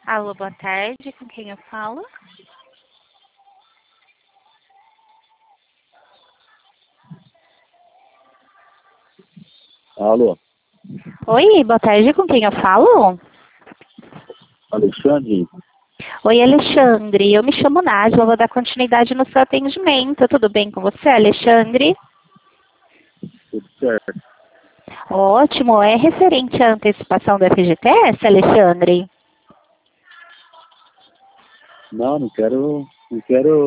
Alô, boa tarde, com quem eu falo? Alô, Oi, boa tarde, com quem eu falo? Alexandre? Oi, Alexandre, eu me chamo Nádia, vou dar continuidade no seu atendimento. Tudo bem com você, Alexandre? Tudo certo? Ótimo, é referente à antecipação do FGTS, Alexandre? Não quero